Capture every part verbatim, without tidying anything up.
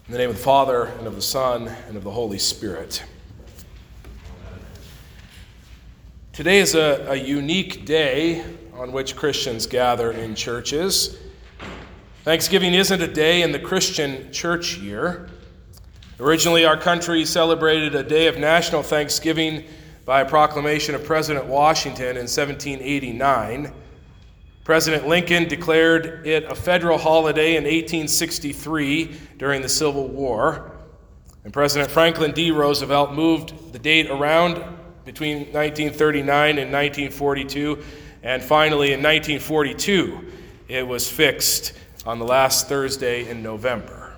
In the name of the Father, and of the Son, and of the Holy Spirit. Today is a, a unique day on which Christians gather in churches. Thanksgiving isn't a day in the Christian church year. Originally, our country celebrated a day of national thanksgiving by a proclamation of President Washington in seventeen eighty-nine. President Lincoln declared it a federal holiday in eighteen sixty-three during the Civil War. And President Franklin D. Roosevelt moved the date around between nineteen thirty-nine and nineteen forty-two. And finally, in nineteen forty-two, it was fixed on the last Thursday in November.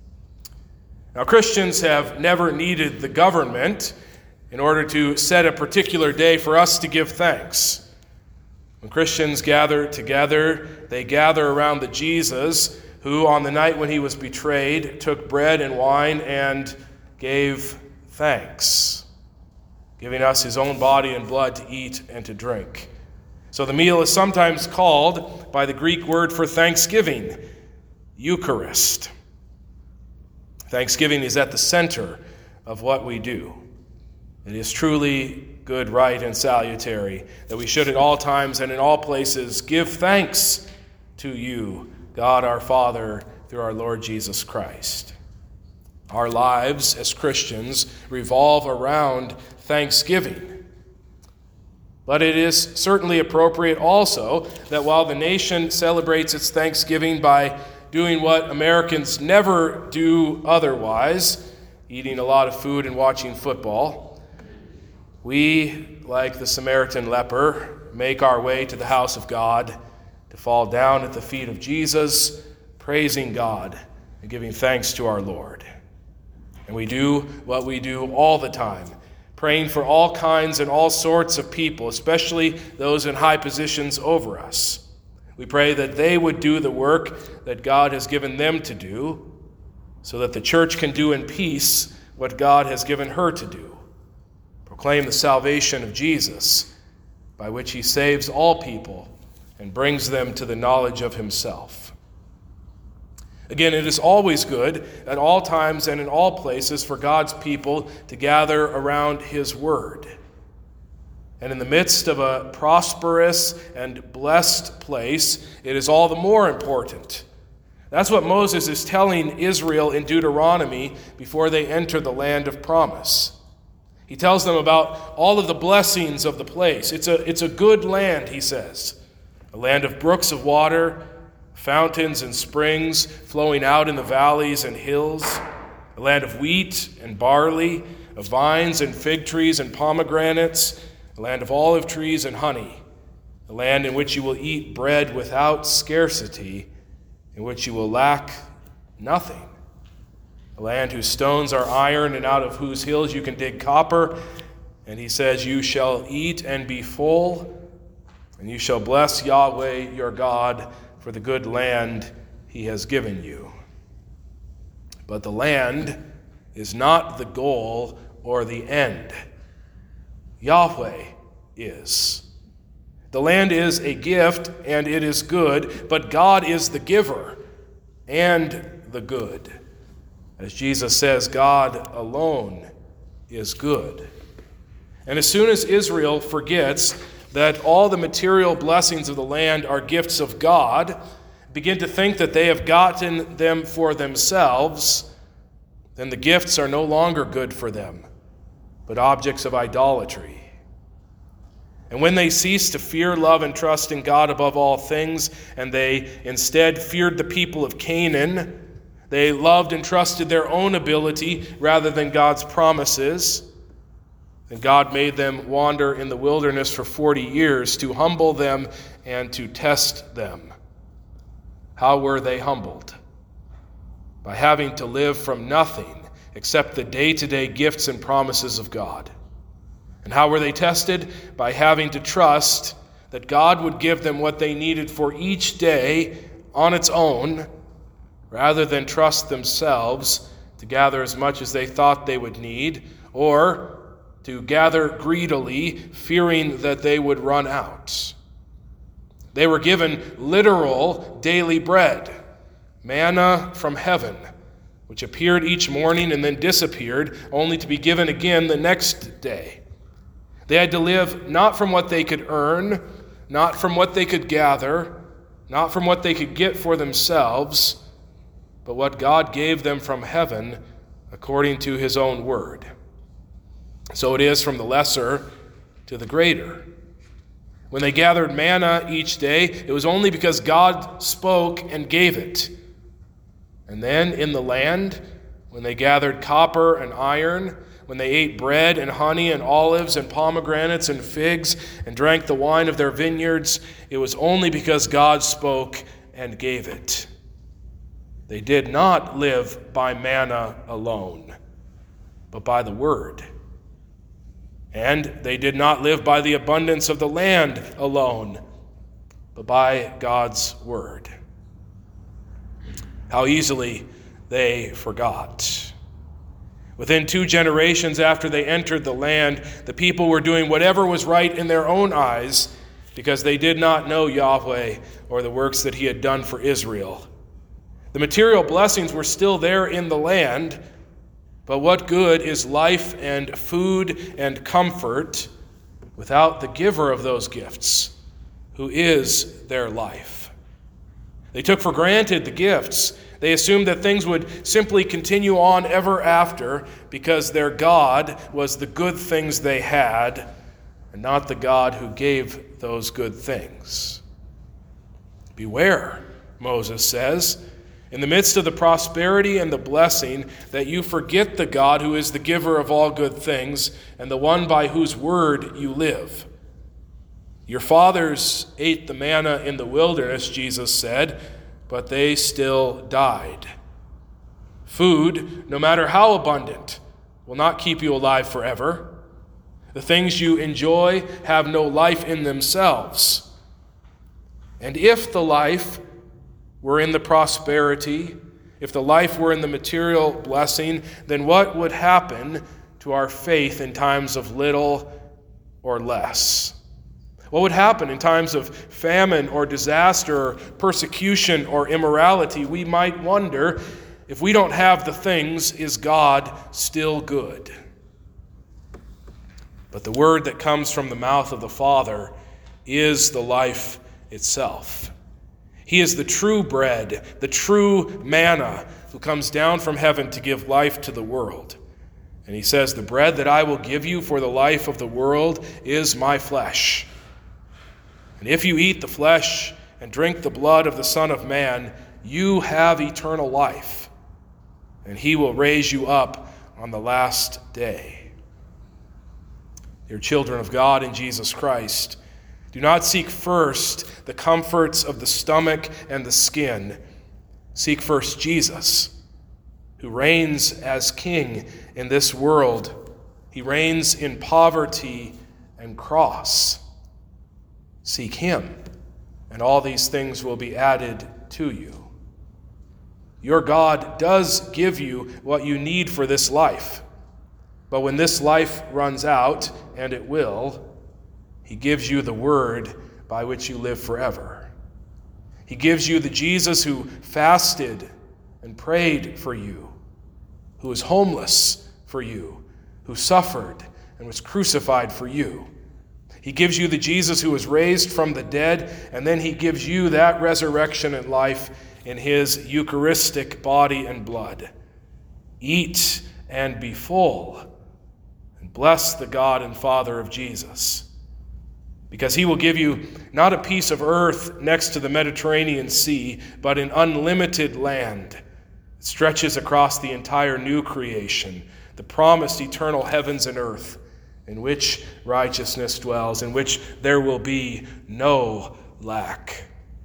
Now, Christians have never needed the government in order to set a particular day for us to give thanks. When Christians gather together, they gather around the Jesus who, on the night when he was betrayed, took bread and wine and gave thanks, giving us his own body and blood to eat and to drink. So the meal is sometimes called by the Greek word for thanksgiving, Eucharist. Thanksgiving is at the center of what we do. It is truly good, right, and salutary that we should at all times and in all places give thanks to you, God our Father, through our Lord Jesus Christ. Our lives as Christians revolve around thanksgiving. But it is certainly appropriate also that while the nation celebrates its Thanksgiving by doing what Americans never do otherwise, eating a lot of food and watching football, we, like the Samaritan leper, make our way to the house of God to fall down at the feet of Jesus, praising God and giving thanks to our Lord. And we do what we do all the time, praying for all kinds and all sorts of people, especially those in high positions over us. We pray that they would do the work that God has given them to do, so that the church can do in peace what God has given her to do. Proclaim the salvation of Jesus, by which he saves all people and brings them to the knowledge of himself. Again, it is always good at all times and in all places for God's people to gather around his word. And in the midst of a prosperous and blessed place, it is all the more important. That's what Moses is telling Israel in Deuteronomy before they enter the land of promise. He tells them about all of the blessings of the place. It's a, it's a good land, he says. A land of brooks of water, fountains and springs flowing out in the valleys and hills. A land of wheat and barley, of vines and fig trees and pomegranates. A land of olive trees and honey. A land in which you will eat bread without scarcity, in which you will lack nothing. A land whose stones are iron and out of whose hills you can dig copper. And he says, you shall eat and be full, and you shall bless Yahweh your God for the good land he has given you. But the land is not the goal or the end. Yahweh is. The land is a gift and it is good, but God is the giver and the good. As Jesus says, God alone is good. And as soon as Israel forgets that all the material blessings of the land are gifts of God, begin to think that they have gotten them for themselves, then the gifts are no longer good for them, but objects of idolatry. And when they cease to fear, love, and trust in God above all things, and they instead feared the people of Canaan, they loved and trusted their own ability rather than God's promises. And God made them wander in the wilderness for forty years to humble them and to test them. How were they humbled? By having to live from nothing except the day-to-day gifts and promises of God. And how were they tested? By having to trust that God would give them what they needed for each day on its own, rather than trust themselves to gather as much as they thought they would need, or to gather greedily, fearing that they would run out. They were given literal daily bread, manna from heaven, which appeared each morning and then disappeared, only to be given again the next day. They had to live not from what they could earn, not from what they could gather, not from what they could get for themselves, but what God gave them from heaven according to his own word. So it is from the lesser to the greater. When they gathered manna each day, it was only because God spoke and gave it. And then in the land, when they gathered copper and iron, when they ate bread and honey and olives and pomegranates and figs and drank the wine of their vineyards, it was only because God spoke and gave it. They did not live by manna alone, but by the word. And they did not live by the abundance of the land alone, but by God's word. How easily they forgot. Within two generations after they entered the land, the people were doing whatever was right in their own eyes because they did not know Yahweh or the works that he had done for Israel. The material blessings were still there in the land, but what good is life and food and comfort without the giver of those gifts, who is their life? They took for granted the gifts. They assumed that things would simply continue on ever after because their God was the good things they had and not the God who gave those good things. Beware, Moses says, in the midst of the prosperity and the blessing, that you forget the God who is the giver of all good things and the one by whose word you live. Your fathers ate the manna in the wilderness, Jesus said, but they still died. Food, no matter how abundant, will not keep you alive forever. The things you enjoy have no life in themselves. And if the life were in the prosperity, if the life were in the material blessing, then what would happen to our faith in times of little or less? What would happen in times of famine or disaster or persecution or immorality? We might wonder, if we don't have the things, is God still good? But the word that comes from the mouth of the Father is the life itself. He is the true bread, the true manna, who comes down from heaven to give life to the world. And he says, the bread that I will give you for the life of the world is my flesh. And if you eat the flesh and drink the blood of the Son of Man, you have eternal life, and he will raise you up on the last day. Dear children of God in Jesus Christ, do not seek first the comforts of the stomach and the skin. Seek first Jesus, who reigns as King in this world. He reigns in poverty and cross. Seek him, and all these things will be added to you. Your God does give you what you need for this life, but when this life runs out, and it will, he gives you the word by which you live forever. He gives you the Jesus who fasted and prayed for you, who was homeless for you, who suffered and was crucified for you. He gives you the Jesus who was raised from the dead, and then he gives you that resurrection and life in his Eucharistic body and blood. Eat and be full, and bless the God and Father of Jesus, because he will give you not a piece of earth next to the Mediterranean Sea, but an unlimited land that stretches across the entire new creation, the promised eternal heavens and earth, in which righteousness dwells, in which there will be no lack.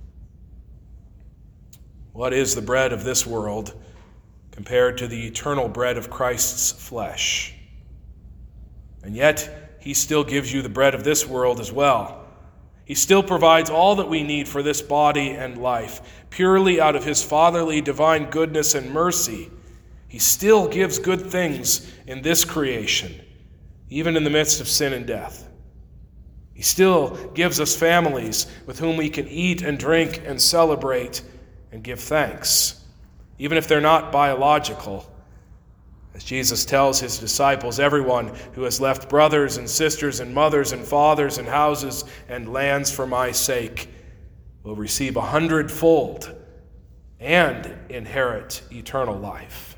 What is the bread of this world compared to the eternal bread of Christ's flesh? And yet, he still gives you the bread of this world as well. He still provides all that we need for this body and life, purely out of his fatherly divine goodness and mercy. He still gives good things in this creation, even in the midst of sin and death. He still gives us families with whom we can eat and drink and celebrate and give thanks, even if they're not biological. As Jesus tells his disciples, everyone who has left brothers and sisters and mothers and fathers and houses and lands for my sake will receive a hundredfold and inherit eternal life.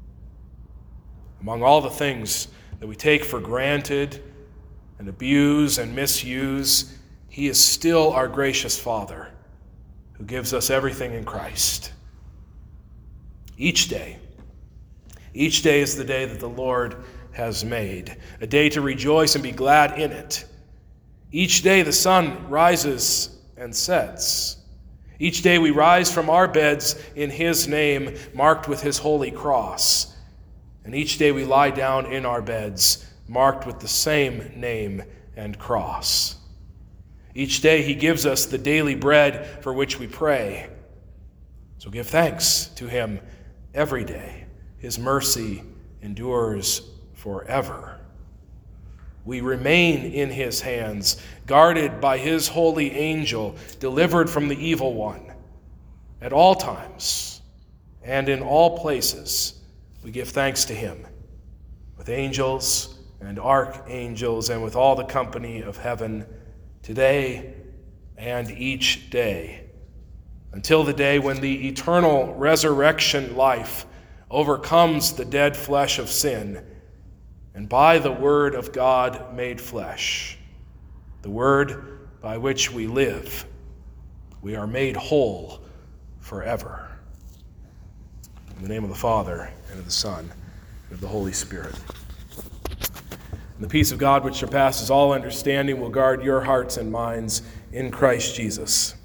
Among all the things that we take for granted and abuse and misuse, he is still our gracious Father who gives us everything in Christ. Each day, each day is the day that the Lord has made, a day to rejoice and be glad in it. Each day the sun rises and sets. Each day we rise from our beds in his name, marked with his holy cross. And each day we lie down in our beds, marked with the same name and cross. Each day he gives us the daily bread for which we pray. So give thanks to him every day. His mercy endures forever. We remain in his hands, guarded by his holy angel, delivered from the evil one. At all times and in all places, we give thanks to him, with angels and archangels and with all the company of heaven, today and each day, until the day when the eternal resurrection life overcomes the dead flesh of sin, and by the word of God made flesh, the word by which we live, we are made whole forever. In the name of the Father, and of the Son, and of the Holy Spirit. And the peace of God, which surpasses all understanding, will guard your hearts and minds in Christ Jesus.